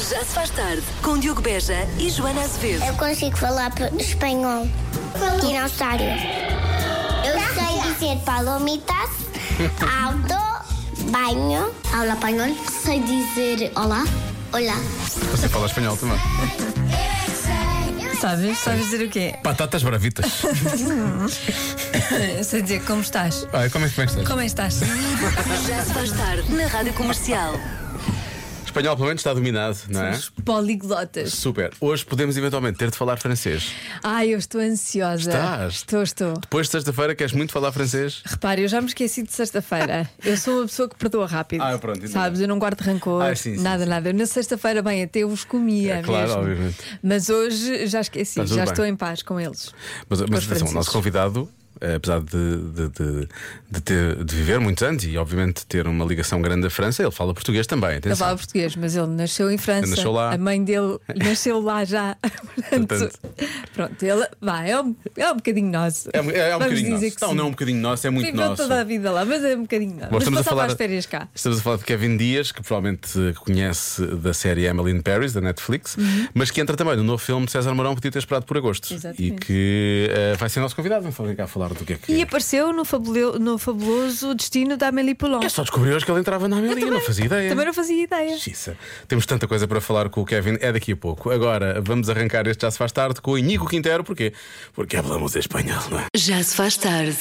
Já se faz tarde com Diogo Beja e Joana Azevedo. Eu consigo falar espanhol. Dinossauro. Eu sei dizer palomitas, auto, banho. Aula espanhol. Sei dizer olá. Olá. Você fala espanhol também. Sabes dizer o quê? Batatas bravitas. Eu sei dizer como estás. Ai, como é que estás? Como estás? Já se faz tarde na Rádio Comercial. Espanhol, pelo menos, está dominado, não é? Somos poliglotas. Super. Hoje podemos eventualmente ter de falar francês. Ai, eu estou ansiosa. Estás? Estou. Depois de sexta-feira, queres muito falar francês? Repare, eu já me esqueci de sexta-feira. Eu sou uma pessoa que perdoa rápido. Pronto, ainda sabes, bem. eu não guardo rancor. Sim. Nada. Eu na sexta-feira, bem, até eu os comia Claro, mesmo. obviamente. Mas hoje já esqueci, Está tudo já bem. estou em paz com eles. Mas os atenção, o franceses. nosso convidado, apesar de viver muitos anos e, obviamente, ter uma ligação grande à França, ele fala português também. Ele Atenção. fala português, mas ele nasceu em França. Ele nasceu lá. A mãe dele nasceu lá já. Portanto. Pronto, ele é um bocadinho nosso. É um Vamos bocadinho dizer nosso. que Não, sim. não é um bocadinho nosso, é muito Viveu nosso. toda a vida lá, mas é um bocadinho nosso. Bom, Mas passava as férias cá. Estamos a falar de Kevin Dias, que provavelmente conhece da série Emily in Paris, da Netflix, mas que entra também no novo filme de César Mourão, podia ter esperado por agosto. Exatamente. E que vai ser nosso convidado. Vamos ficar a falar do que é que E apareceu no fabuloso destino da Amélie Poulain. É só descobrir hoje que ele entrava na Amélie, eu não fazia ideia. Também não fazia ideia. Xissa. Temos tanta coisa para falar com o Kevin, é daqui a pouco. Agora vamos arrancar este Já se faz tarde com o Iñigo Quintero, porquê? Porque hablamos espanhol, não é? Já se faz tarde.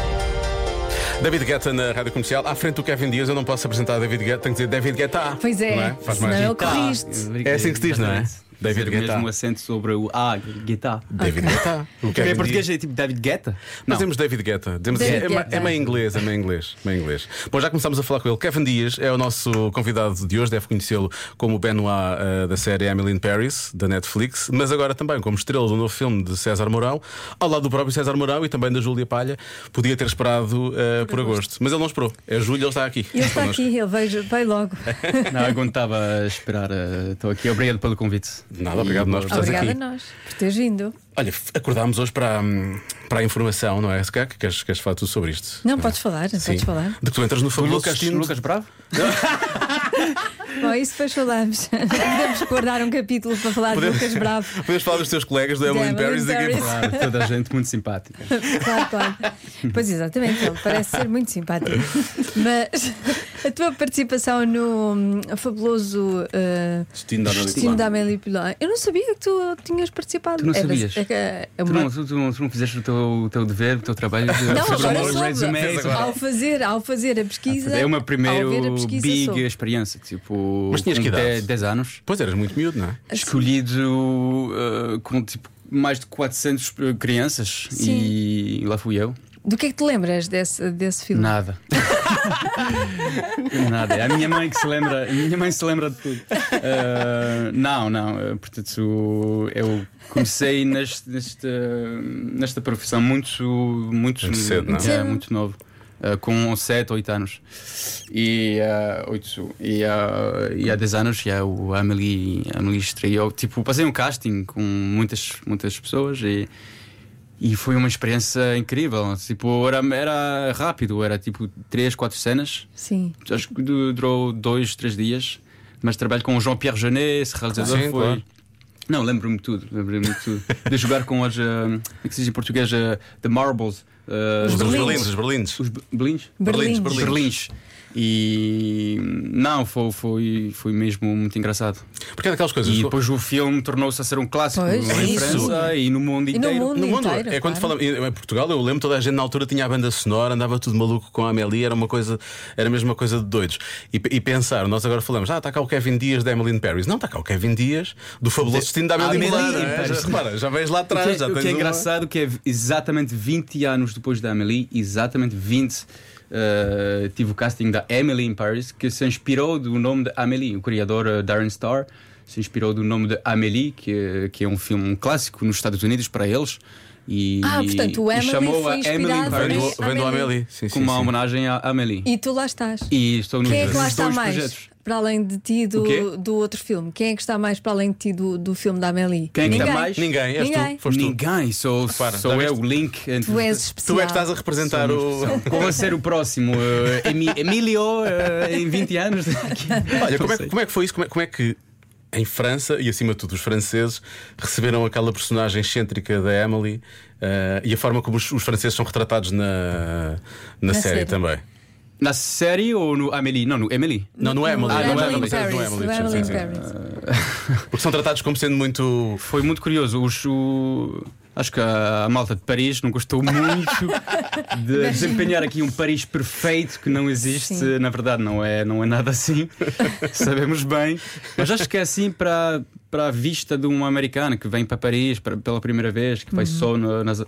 David Guetta na Rádio Comercial. À frente do Kevin Dias, eu não posso apresentar David Guetta, tenho que dizer David Guetta. Pois é, Não é? Faz senão mais. ele corriste. É assim que se diz, não é? David David Guetta. mesmo acento sobre o Guetta. David Guetta. O Porque Kevin em português Dias. é tipo David Guetta? Nós temos David Guetta. David Guetta. É meio inglês, meio inglês. Bom, já começámos a falar com ele. Kevin Dias é o nosso convidado de hoje, deve conhecê-lo como o Benoit da série Emily in Paris, da Netflix, mas agora também como estrela do novo filme de César Mourão, ao lado do próprio César Mourão e também da Júlia Palha. Podia ter esperado por agosto, mas ele não esperou. É julho, ele está aqui. Ele está connosco. aqui, ele veio logo. Não, eu estava a esperar. Estou aqui. Obrigado pelo convite. Nada, obrigado nós por estares Obrigada a aqui. nós por teres vindo. Olha, acordámos hoje para a informação, não é? Se calhar queres falar tudo sobre isto? Não, podes falar, Sim. podes falar. De que tu entras no fabuloso destino. Lucas Bravo? Bom, isso depois falamos. Podemos guardar um capítulo para falar de Lucas Bravo. Podes falar dos teus colegas do Emily in Emily in Paris daqui a Paris. pouco. Claro, toda a gente muito simpática. Claro. Pois exatamente, ele parece ser muito simpático. Mas a tua participação no fabuloso Destino da Amélie Destino Poulain. da Amélie Poulain, eu não sabia que tu tinhas participado. Tu não sabias? É Tu não fizeste o teu dever, o teu trabalho de Não, fazer agora um soube. resume. Ao fazer a pesquisa. É uma ao primeira ver a pesquisa, big soube. experiência. Tipo, Mas tinhas com que idade? 10 anos. Pois eras muito miúdo, não é? Escolhido com tipo mais de 400 crianças. Sim. E lá fui eu. Do que é que te lembras desse filme? Nada. Nada. É a minha mãe que se lembra. A minha mãe se lembra de tudo. Não. Portanto, eu comecei nesta profissão muito cedo, não é? Muito novo. Com 7 ou 8 anos. E há 10 anos já a Amélie estreou. Tipo, passei um casting com muitas pessoas e foi uma experiência incrível. Tipo, era rápido, era tipo 3, 4 cenas. Sim. Acho que durou 2, 3 dias. Mas trabalho com o Jean-Pierre Jeunet, esse realizador. Sim, foi. claro. Não, lembro-me de tudo. De jogar com as. Como é que se diz em português? The Marbles. Os berlindes. berlindes. Os berlins? Berlim. Berlins. E não, foi mesmo muito engraçado. Porque é daquelas coisas. E depois o filme tornou-se a ser um clássico Pois, em isso. França e no mundo E inteiro. no mundo inteiro, é quando claro. falamos em Portugal, eu lembro toda a gente na altura tinha a banda sonora, andava tudo maluco com a Amélie, era a mesma coisa de doidos. E pensar, nós agora falamos, está cá o Kevin Dias da Emily in Paris. Não, está cá o Kevin Dias do fabuloso destino da Amélie Amélie Poulain. in Paris. Repara, já vens lá atrás, já O tens que é uma- engraçado que é exatamente 20 anos depois da Amélie, exatamente 20, tive o casting da Emily in Paris, que se inspirou do nome de Amélie. O criador Darren Star se inspirou do nome de Amélie, que é um filme clássico nos Estados Unidos para eles. E, Portanto, o e Emily chamou foi a Emily in inspirado Paris em Vem do Amélie. Amélie. Sim, como uma homenagem à Amélie. E tu lá estás. E estou nos Quem é que lá está dois mais? projetos. Para além de ti O quê? do outro filme? Quem é que está mais para além de ti do filme da Amélie? Quem é que está Ninguém. mais? Ninguém, és Ninguém. tu, foste tu. Ninguém, sou Repara, eu já o link entre Tu és especial. Tu é que estás a representar o. Qual vai ser o próximo? Emílio em 20 anos? Olha, como é que foi isso? Como é que em França e, acima de tudo, os franceses receberam aquela personagem excêntrica da Emily e a forma como os franceses são retratados na série também. Na série ou no Amélie? Não, no Emily. Não, no Emily. Porque são tratados como sendo muito. Foi muito curioso. Acho que a malta de Paris não gostou muito de desempenhar aqui um Paris perfeito que não existe. Sim. Na verdade, não é nada assim. Sabemos bem. Mas acho que é assim para a vista de um americano que vem para Paris pela primeira vez, que vai só nos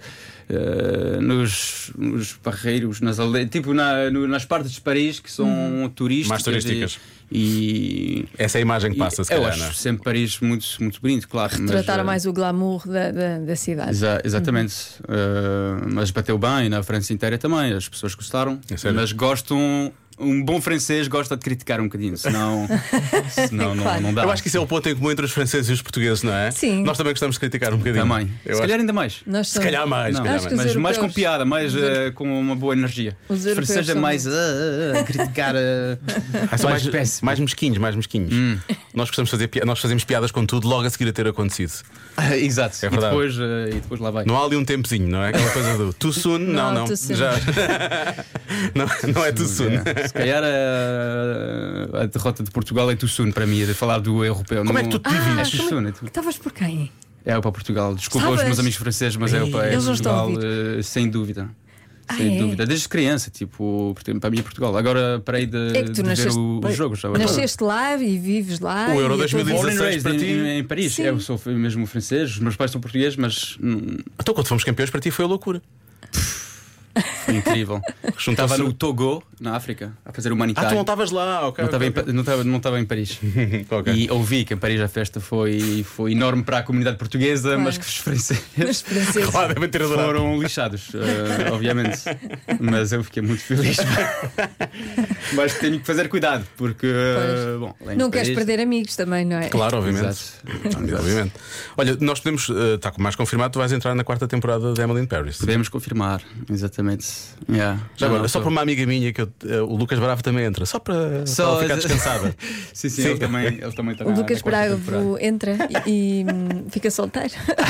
barreiros, nas aldeias, tipo nas partes de Paris que são turísticas. Mais turísticas. E essa é a imagem que passa, se eu calhar, acho não é? sempre Paris muito, muito bonito, claro. Retrataram mas, mais o glamour da cidade. Exatamente. Mas bateu bem na França inteira também. As pessoas gostaram. Mas gostam. Um bom francês gosta de criticar um bocadinho, senão Claro. não dá. Eu acho que isso é o ponto em comum entre os franceses e os portugueses, não é? Sim. Nós também gostamos de criticar um bocadinho. Também. Se calhar ainda mais. Se calhar mais. Não, se calhar acho que mais. os Mas mais com europeus. piada, mais com uma boa energia. Os Os europeus franceses é são mais a criticar. São mais péssimo. mais mesquinhos, mais mesquinhos. Nós gostamos de fazer nós fazemos piadas com tudo logo a seguir a ter acontecido. Exato. É verdade. E depois lá vai. Não há ali um tempozinho, não é? Aquela coisa do too soon, não. Too soon. Já. não é too soon. Se calhar a derrota de Portugal é too soon para mim, de falar do europeu. Como é que tu te divides? É too soon. Estavas por quem? É para Portugal. Desculpa Sabes? os meus amigos franceses, mas é para Eles não estão a Portugal, sem dúvida. Sem é? dúvida. Desde criança, tipo, para mim é Portugal. Agora parei de É que tu ver nasceste- os jogos. Nasceste lá e vives lá. O Euro e a tua 2016 vida- Born and raised para ti? em Paris. Sim. Eu sou mesmo francês, os meus pais são portugueses, mas Então, quando fomos campeões, para ti foi a loucura. foi incrível. Juntou-se- Estava no Togo, na África, a fazer tu humanitário. não estavas lá, ok. Não estava ok, não estava em Paris. ok. E ouvi que em Paris a festa foi enorme para a comunidade portuguesa, Claro. mas que os franceses Os franceses. Claro, devem ter adorado. foram lixados, obviamente. Mas eu fiquei muito feliz. Mas tenho que fazer cuidado, porque bom, lá em Não queres Paris- perder amigos também, não é? Claro, obviamente. Exato. Obviamente. Olha, nós podemos, está mais confirmado, tu vais entrar na 4ª temporada de Emily in Paris. Podemos confirmar, exatamente. Yeah. Já agora, Não, só tô- para uma amiga minha que o Lucas Bravo também entra, só para ela ficar descansada. Sim, ele também está O Lucas na quarta temporada. Bravo entra e fica solteiro.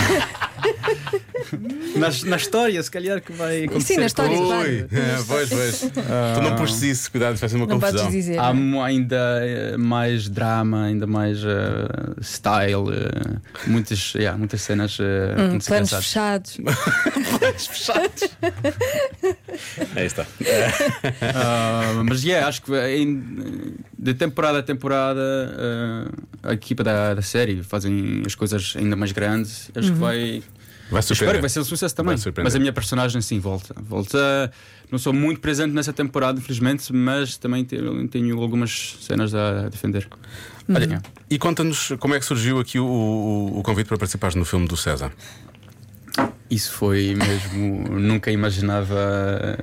Na história, se calhar que vai acontecer. Sim, na história, coisas. claro. Pois. Tu não pushes isso, cuidado, vai ser uma Não confusão. podes dizer. Há não é? ainda mais drama, ainda mais style, muitas cenas muito Planos engraçadas. fechados. Aí está. Mas acho que de temporada a temporada a equipa da série fazem as coisas ainda mais grandes. Acho que vai Vai Espero que vai ser um sucesso também. Vai surpreender. Mas a minha personagem sim volta. Não sou muito presente nessa temporada, infelizmente, mas também tenho algumas cenas a defender. Olha, e conta-nos como é que surgiu aqui o convite para participares no filme do César. Isso foi mesmo. Nunca imaginava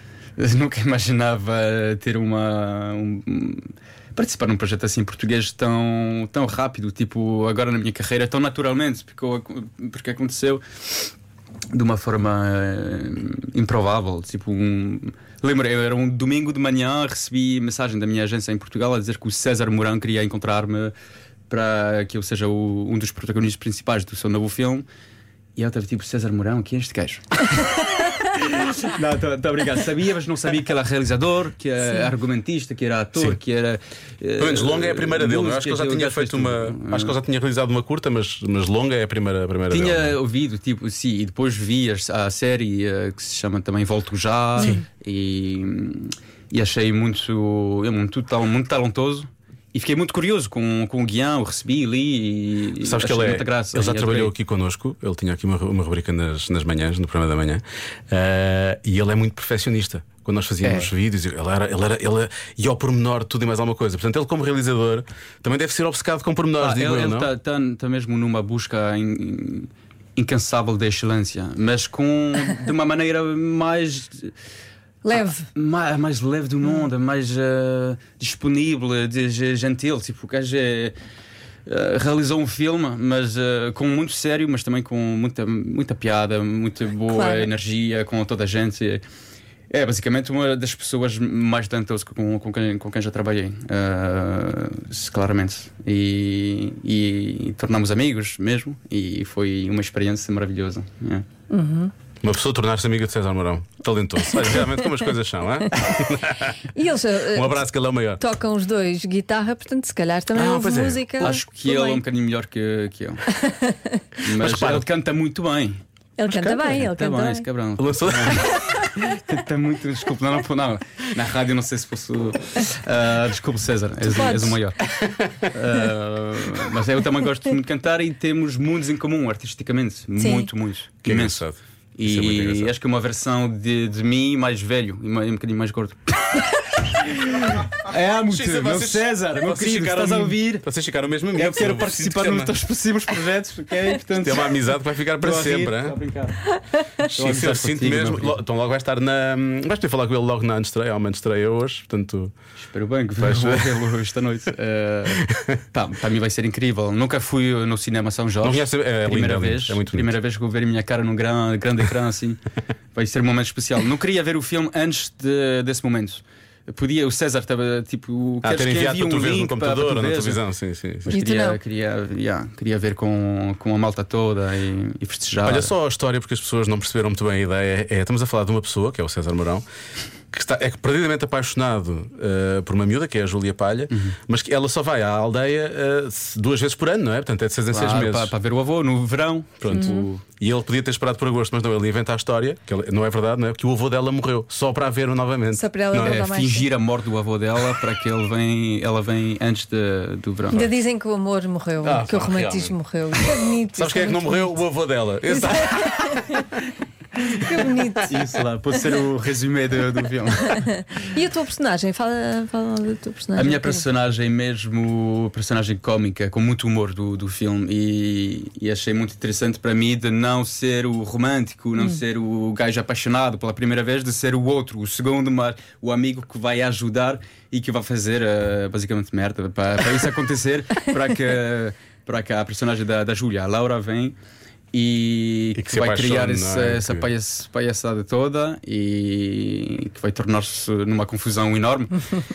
ter participar num projeto assim português tão rápido, tipo agora na minha carreira, tão naturalmente, porque aconteceu de uma forma improvável. Tipo, lembro, era um domingo de manhã, recebi mensagem da minha agência em Portugal a dizer que o César Mourão queria encontrar-me para que eu seja um dos protagonistas principais do seu novo filme. E eu estava tipo, César Mourão, quem é este gajo? Não, estou obrigado. Sabia, mas não sabia que era realizador, que era argumentista, que era ator, Sim. que era. Pelo menos longa é a primeira dele. Eu acho que ele já tinha feito acho que ele já tinha realizado uma curta, mas longa é a primeira Tinha dele. ouvido, tipo, sim, e depois vi a série que se chama também Volto Já. E achei muito talentoso. E fiquei muito curioso com o guião, recebi, li e Sabes que achei ele muita graça. ele já E trabalhou adorei. aqui connosco. Ele tinha aqui uma rubrica nas manhãs, no programa da manhã, e ele é muito perfeccionista. Quando nós fazíamos vídeos, ele ia ao pormenor tudo e mais alguma coisa. Portanto, ele, como realizador, também deve ser obcecado com pormenores, digo eu, ele não? está mesmo numa busca incansável da excelência, mas de uma maneira mais Leve. mais leve do mundo, mais disponível, gentil. Tipo, o gajo realizou um filme, mas com muito sério, mas também com muita piada, muita boa Claro. energia com toda a gente. É basicamente uma das pessoas mais talentosas com quem já trabalhei, claramente. E tornamos amigos mesmo. E foi uma experiência maravilhosa. Uma pessoa tornar-se amiga de César Mourão. Talentoso. Olha, realmente como as coisas são, hein? E eles Um abraço, que ele é o maior. tocam os dois guitarra, portanto, se calhar também houve pois é. música. Acho que ele é um bocadinho melhor que eu. Mas repara, ele canta muito bem. Ele canta bem, ele canta bem. Esse cabrão. Lançou... Canta muito, desculpe, não. Na rádio não sei se posso. Desculpe, César, és o maior. Mas eu também gosto muito de cantar e temos mundos em comum artisticamente. Sim. Muito. Que Imenso. engraçado. Isso é muito E engraçado. acho que é uma versão de mim mais velho e um bocadinho mais gordo. Meu César, meu querido, estás a ouvir? Vocês ficaram mesmo amigos. Eu quero participar nos teus próximos projetos, ok? Portanto, Tem uma amizade que vai ficar para estou a rir, sempre. estou a Hein? brincar. Sim, eu sinto mesmo. Então logo vai estar na. Vais poder falar com ele logo na estreia. Há uma estreia hoje. Portanto, Espero bem que vais vê-lo esta noite. Para mim vai ser incrível. Nunca fui no cinema São Jorge. não conhece. É Primeira lindo, vez, é muito primeira vez que vou ver a minha cara num grande ecrã assim. Vai ser um momento especial. Não queria ver o filme antes desse momento. O César estava tipo. ter enviado para tu veres no link computador para ou tu na veres? televisão. Sim. Mas E tu não? queria ver com a malta toda e festejar. Olha só a história, porque as pessoas não perceberam muito bem a ideia. Estamos a falar de uma pessoa, que é o César Mourão, que é perdidamente apaixonado por uma miúda, que é a Júlia Palha, mas que ela só vai à aldeia 2 vezes por ano, não é? Portanto, é de 6 em 6 meses. Para ver o avô no verão. Pronto. E ele podia ter esperado por agosto, mas não, ele inventa a história, não é verdade, não é? Que o avô dela morreu, só para a ver novamente. Só para ela Não é? ver. Dá mais Fingir a morte do avô dela para que ela vem antes do verão. Ainda dizem que o amor morreu, que o romantismo morreu. Isso é bonito. Sabes quem é que não morreu? O avô dela. Exato. Que bonito. Isso lá, pode ser o resumé do filme. E a tua personagem? Fala da tua personagem. A minha personagem mesmo, personagem cómica, com muito humor do filme, e achei muito interessante para mim de não ser o romântico, não ser o gajo apaixonado pela primeira vez, de ser o outro, o segundo, o amigo que vai ajudar e que vai fazer basicamente merda para isso acontecer, para que a personagem da Júlia, a Laura, vem. E que vai criar essa palhaçada toda e que vai tornar-se numa confusão enorme.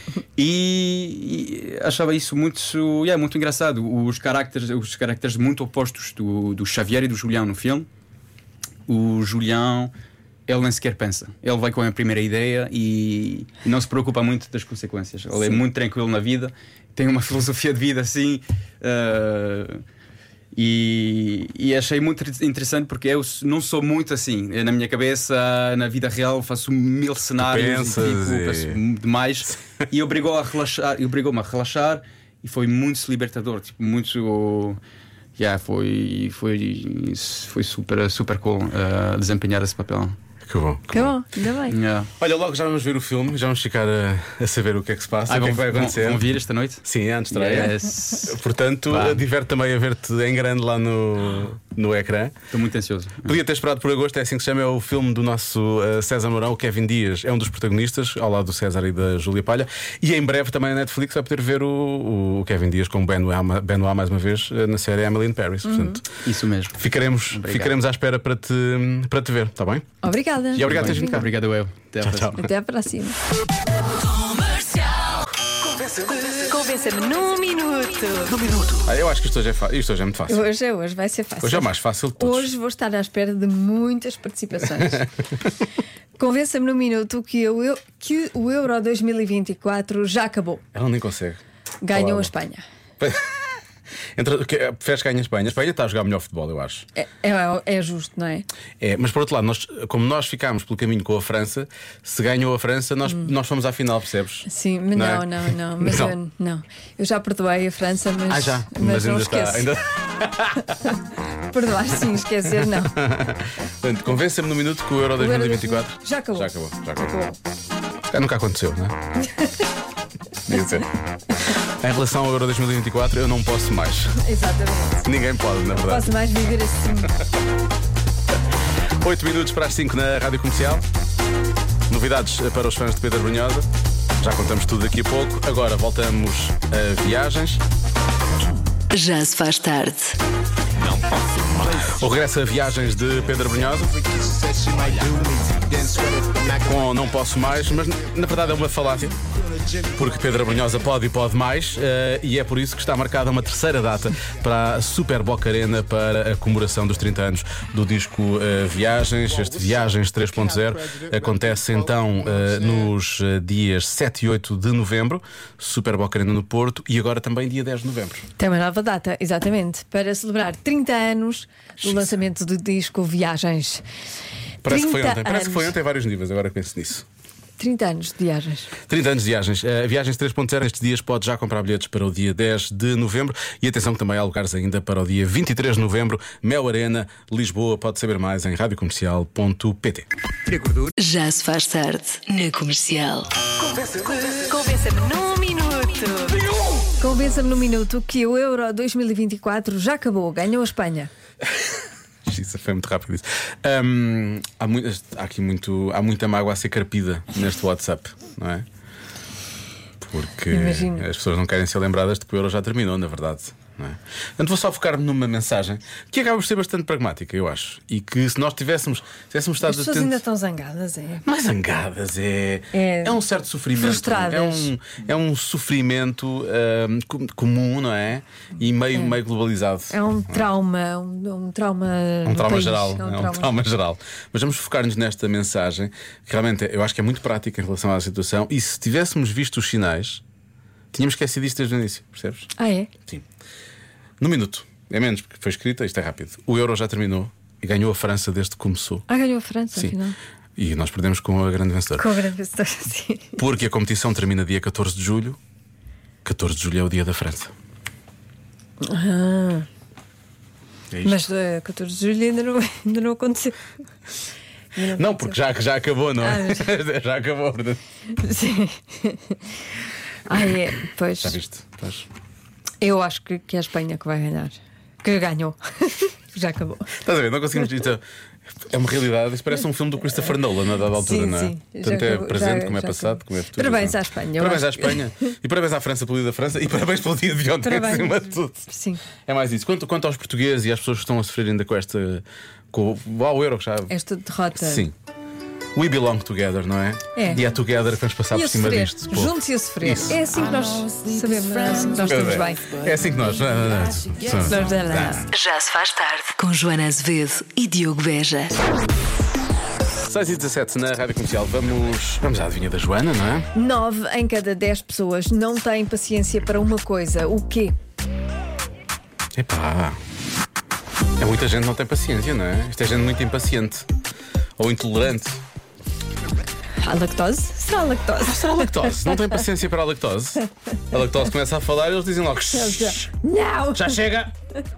e achava isso muito engraçado. Os caracteres muito opostos do Xavier e do Julião no filme. O Julião, ele nem sequer pensa. Ele vai com a primeira ideia e não se preocupa muito das consequências. Ele é muito tranquilo na vida, tem uma filosofia de vida assim. E achei muito interessante porque eu não sou muito assim. Na minha cabeça, na vida real, faço 1000 cenários penso demais. E obrigou-me a relaxar e foi muito libertador. Tipo, muito. Foi super cool desempenhar esse papel. Que bom. Que bom, ainda bem. Olha, logo já vamos ver o filme, já vamos ficar a saber o que é que se passa, o que é que vai acontecer. Vão vir esta noite? Sim, antes de estreia. Yes. Portanto, diverte também a ver-te em grande lá no ecrã. Estou muito ansioso. Podia ter esperado por agosto, é assim que se chama, é o filme do nosso César Mourão. O Kevin Dias é um dos protagonistas, ao lado do César e da Júlia Palha. E em breve também a Netflix vai poder ver o Kevin Dias com Benoit mais uma vez na série Emily in Paris. Portanto, isso mesmo. Ficaremos à espera para te ver, está bem? Obrigada. E obrigado por teres vindo cá. Obrigado, eu. Até à próxima. Até à próxima. Convença-me num minuto. Eu acho que isto hoje é muito fácil. Hoje vai ser fácil. Hoje é o mais fácil de todos. Hoje vou estar à espera de muitas participações. Convença-me num minuto que o Euro 2024 já acabou. Ela nem consegue. Ganhou a Espanha. Preferes que ganhe a Espanha? A Espanha está a jogar melhor futebol, eu acho. É justo, não é? Mas por outro lado, como nós ficámos pelo caminho com a França, se ganhou a França, nós fomos à final, percebes? Sim, mas não. Mas Não. Eu já perdoei a França, mas, mas não ainda esqueço. está. Perdoar sim, esquecer não. Portanto, convença-me no minuto que o Euro 2024 já acabou. Nunca aconteceu, não é? Em relação ao Euro 2024, eu não posso mais. Exatamente. Ninguém pode, na verdade. Posso mais viver assim. 8 minutos para as 5 na Rádio Comercial. Novidades para os fãs de Pedro Brunhosa. Já contamos tudo daqui a pouco. Agora voltamos a viagens. Já se faz tarde. Não O regresso a viagens de Pedro Brunhosa com Não Posso Mais, mas na verdade é uma falácia, porque Pedro Brunhosa pode e pode mais, e é por isso que está marcada uma terceira data para a Super Boca Arena para a comemoração dos 30 anos do disco Viagens. Este Viagens 3.0 acontece então nos dias 7 e 8 de novembro, Super Boca Arena no Porto, e agora também dia 10 de novembro. Tem uma nova data, exatamente, para celebrar 30 anos do lançamento do disco Viagens. Parece que foi 30 ontem, parece que foi anos. ontem a vários níveis, agora penso nisso. 30 anos de viagens. 30 anos de viagens. Viagens 3.0 estes dias pode já comprar bilhetes para o dia 10 de novembro. E atenção que também há lugares ainda para o dia 23 de novembro. Mel Arena, Lisboa. Pode saber mais em radiocomercial.pt. Já se faz tarde na Comercial. Convença-me num minuto. Convença-me num minuto que o Euro 2024 já acabou. Ganhou a Espanha. Isso foi muito rápido isso. Há muita mágoa a ser carpida neste WhatsApp, não é? Porque Imagino. as pessoas não querem ser lembradas de que o Euro já terminou, na verdade. Não é? Portanto, vou só focar-me numa mensagem que acaba por ser bastante pragmática, eu acho. E que se nós tivéssemos estado As pessoas atentos. ainda estão zangadas, é? Mais zangadas, é um certo sofrimento. Frustradas. É um sofrimento comum, não é? E meio globalizado. É um trauma, um trauma. Um no trauma país. geral. É um trauma geral. Mas vamos focar-nos nesta mensagem, que realmente eu acho que é muito prática em relação à situação. E se tivéssemos visto os sinais, tínhamos esquecido isto desde o início, percebes? Ah, é? Sim. No minuto. É menos, porque foi escrita, isto é rápido. O Euro já terminou e ganhou a França desde que começou. Ah, ganhou a França, Sim. afinal. E nós perdemos com a grande vencedora. Com a grande vencedora, sim. Porque a competição termina dia 14 de julho. 14 de julho é o dia da França. É isto. Mas 14 de julho ainda não aconteceu. Não, porque já acabou, não é? Já acabou, portanto. Sim. Ah, é, pois. Já viste? Pois. Eu acho que é a Espanha que vai ganhar. Que ganhou. Já acabou. Estás a ver? Não conseguimos. Isto é uma realidade. Isto parece um filme do Christopher Nolan, a dada altura, Sim, não é? sim. Portanto, Já é acabou, presente, já como é passado, acabou. como é futuro. Parabéns não é? à Espanha, eu Parabéns à acho que- Espanha. E parabéns à França pelo dia da França. E parabéns pelo dia de ontem, Parabéns. acima de tudo. Sim. É mais isso. Quanto aos portugueses e às pessoas que estão a sofrer ainda com esta. Ao Euro, que já. Esta derrota. Sim. We belong together, não é? É. E é together que vamos passar E por a cima sofrer. disto. pô. Juntos e a sofrer. Isso. É assim que nós sabemos, é assim que nós estamos bem. É assim que nós. Já se faz tarde com Joana Azevedo e Diogo Beja. 6h17 na Rádio Comercial. Vamos à adivinha da Joana, não é? 9 em cada 10 pessoas não têm paciência para uma coisa. O quê? Epá. É muita gente que não tem paciência, não é? Isto é gente muito impaciente. Ou intolerante. A lactose? Será a lactose? Será a lactose? Não tem paciência para a lactose? A lactose começa a falar e eles dizem logo: "Shhh, Não! já chega!"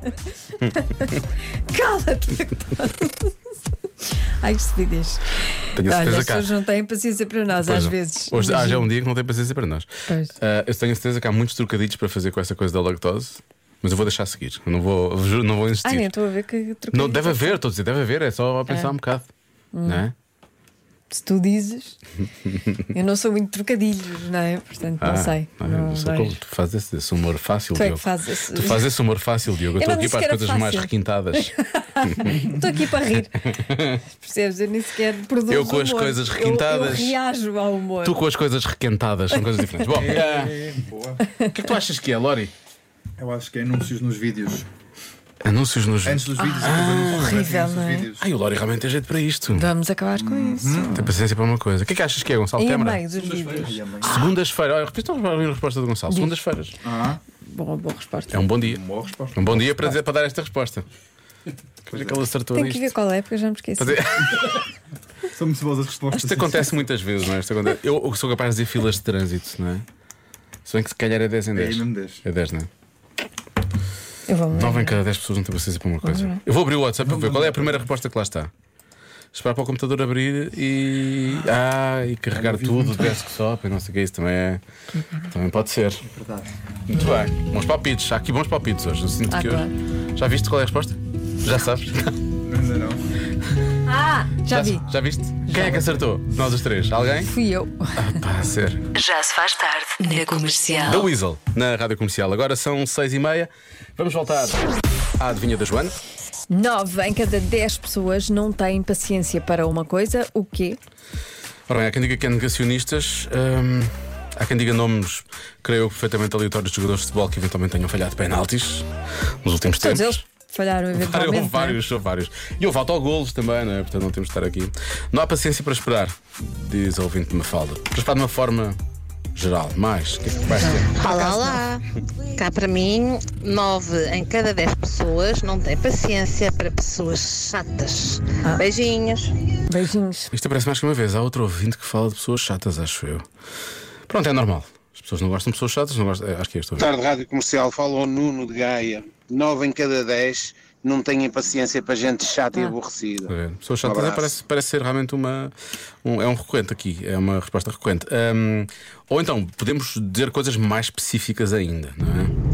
Cala-te, lactose! Ai, que estupidez. Tenho a Olha, certeza as que há. pessoas não têm paciência para nós, Pois às não. vezes. Hoje já é Imagino. um dia que não tem paciência para nós. Pois. Eu tenho a certeza que há muitos trocadilhos para fazer com essa coisa da lactose, mas eu vou deixar seguir. Eu não vou insistir. Ai, nem estou a ver que Não, deve haver, estou a dizer, deve haver, é só pensar um bocado. Não é? Se tu dizes, eu não sou muito trocadilhos, não é? Portanto, não sei. Não eu sou vejo. como tu fazes esse humor fácil, Tu é que Diogo. fazes esse- Tu fazes esse humor fácil, Diogo. Eu Eu estou não aqui disse para as que era coisas mais fácil. requintadas. Estou aqui para rir. Percebes? Eu nem sequer produzo Eu com as humor. coisas Eu requintadas. reajo ao humor. Tu com as coisas requentadas, são coisas diferentes. Bom, Boa. o que é que tu achas que é, Lori? Eu acho que é anúncios nos vídeos. Anúncios nos. Antes dos vídeos, aqueles anúncios horrível, antes dos não é? vídeos. Ai, o Lori realmente tem jeito para isto. Vamos acabar com isso. Tem paciência para uma coisa. O que é que achas que é, Gonçalo Em Câmara? meio dos vídeos. Ai, a mãe. Segundas-feiras. Olha, repita a resposta do Gonçalo. Segundas-feiras. Boa resposta. É um bom dia. Boa resposta. Um bom dia para dar esta resposta. Veja que ele acertou Tenho que nisto. ver qual é, porque eu já me esqueci. Fazer- São muito boas as respostas. Isto acontece muitas vezes, não é? Isto acontece. Eu sou capaz de dizer filas de trânsito, não é? Se bem que se calhar é 10 em É 10. mesmo 10. É 10, não é? Eu vou 9 em cada 10 pessoas não têm paciência para uma coisa. Eu vou abrir o WhatsApp para ver qual é a primeira resposta que lá está. Esperar para o computador abrir e carregar tudo, desktop e não sei o que, isso também pode ser. Verdade. Muito bem, bons palpites. Há aqui bons palpites hoje. Eu sinto que claro. hoje. Já viste qual é a resposta? Já sabes? Ainda não. Já vi. Já viste? Quem é que acertou? Nós os três. Alguém? Fui eu. Pá, a sério. Já se faz tarde na Comercial. Da Weasel, na Rádio Comercial. Agora são 6h30. Vamos voltar à adivinha da Joana. 9 em cada 10 pessoas não têm paciência para uma coisa. O quê? Ora bem, há quem diga que é negacionistas. Há quem diga nomes, creio, perfeitamente aleatórios de jogadores de futebol que eventualmente tenham falhado penaltis nos últimos Todos tempos. eles falharam eventualmente. Houve vários. E houve autogolos também, não é? Portanto, não temos de estar aqui. Não há paciência para esperar, diz a ouvinte de Mafalda. Para esperar de uma forma geral. Mais, o que é que vais ter? Olá. Cá para mim, 9 em cada 10 pessoas não têm paciência para pessoas chatas. Beijinhos. Beijinhos. Isto aparece mais que uma vez. Há outro ouvinte que fala de pessoas chatas, acho eu. Pronto, é normal. As pessoas não gostam de pessoas chatas, não gostam. Acho que é isto. Boa tarde, Rádio Comercial. Fala o Nuno de Gaia. 9 em cada 10 não têm paciência para gente chata e aborrecida. Pessoas chatas parece ser realmente é um recorrente aqui. É uma resposta recorrente. Ou então, podemos dizer coisas mais específicas ainda, não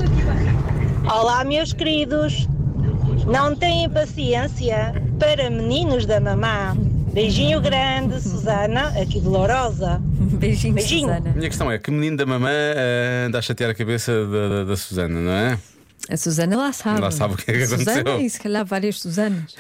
é? Olá, meus queridos. Não têm paciência para meninos da mamã. Beijinho grande, Susana, aqui de Lourosa. Beijinho, Susana. A minha questão é: que menino da mamã anda a chatear a cabeça da Susana, não é? A Susana lá sabe. Lá sabe o que é que aconteceu. Susana e se calhar várias Susanas.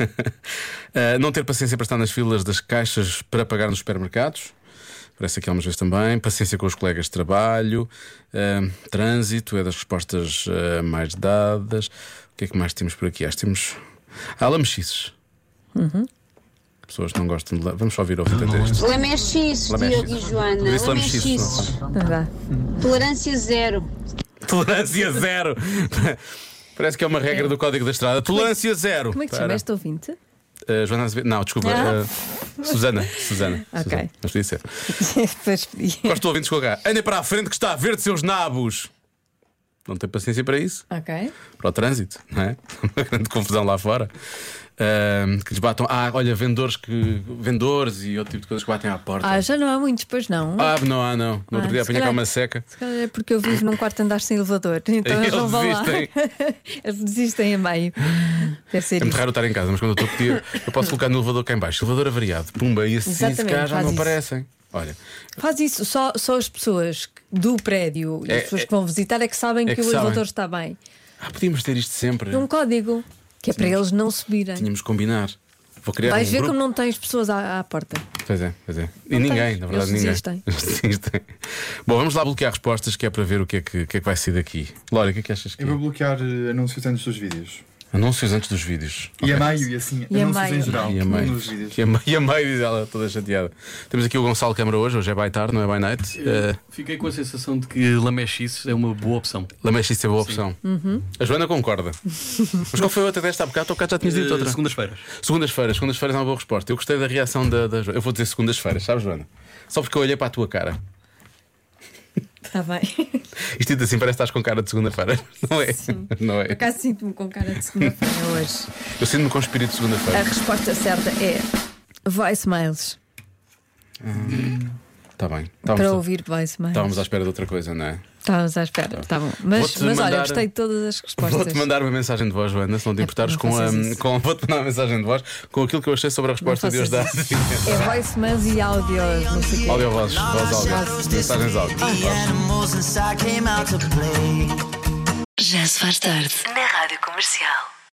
Não ter paciência para estar nas filas das caixas para pagar nos supermercados. Parece aqui algumas vezes também. Paciência com os colegas de trabalho. Trânsito é das respostas mais dadas. O que é que mais temos por aqui? Temos lamechices. Pessoas que não gostam de. Vamos só ouvir o ouvinte isto. Lamechices, Diogo e Joana. Lamechices. Tolerância zero. Tolerância zero. Parece que é uma regra do Código da Estrada. Tolerância zero. Como é que chama este ouvinte? Joana Azevedo. Não, desculpa. Susana. Ok. Mas podia ser. Depois podia. Gosto de ouvintes com cá. Andem para a frente que está a ver de seus nabos. Não tem paciência para isso. Ok. Para o trânsito, não é? Uma grande confusão lá fora. Que lhes batam. Olha, vendedores e outro tipo de coisas que batem à porta. Já não há muitos, pois não. Não há, não. No outro dia apanhei cá uma seca. Se calhar é porque eu vivo num quarto andar sem elevador. Então eles não vão lá. Eles desistem a meio. Deve ser É muito isso. raro estar em casa, mas quando eu estou a pedir, eu posso colocar no elevador cá em baixo. Elevador avariado. Pumba, e assim se calhar já não aparecem. Olha. Faz isso, só as pessoas do prédio e as pessoas que vão visitar é que sabem que o elevador está bem. Podíamos ter isto sempre. Um código que é para eles não subirem. Tínhamos de combinar. Vou criar Vais um ver grupo. como não tens pessoas à porta. Pois é. E Não ninguém, tens. na verdade, Eles ninguém. desistem. Bom, vamos lá bloquear respostas, que é para ver o que é que vai sair daqui. Lória, o que é que achas que Eu vou bloquear anúncios antes dos vídeos. Anúncios antes dos vídeos. E a meio, e assim, E a anúncios meio. em geral. E a meio. Nos vídeos. E a meio, diz ela, toda chateada. Temos aqui o Gonçalo Câmara hoje é by tarde, não é by night. Fiquei com a sensação de que lamechices é uma boa opção. Lamechices é boa opção. A Joana concorda. Mas qual foi a outra desta há bocado? Já tinhas dito outra. Segundas-feiras. Segundas-feiras é uma boa resposta. Eu gostei da reação da Joana. Eu vou dizer segundas-feiras, sabes, Joana? Só porque eu olhei para a tua cara. Está bem. Isto assim parece que estás com cara de segunda-feira. Não é? Sim. Não é? Por acaso sinto-me com cara de segunda-feira hoje. Eu sinto-me com espírito de A segunda-feira. resposta certa é voicemails. Está bem. Para ouvir voicemails. Estávamos à espera de outra coisa, não é? Estávamos à espera, tá bom. Mas olha, gostei de todas as respostas. Vou-te mandar uma mensagem de voz, Joana, se não te importares, vou-te mandar uma mensagem de voz com aquilo que eu achei sobre a resposta de hoje da. É voicemails e áudios, não sei o quê. Áudio, voz áudio. Mensagens áudio. Já se faz tarde na Rádio Comercial.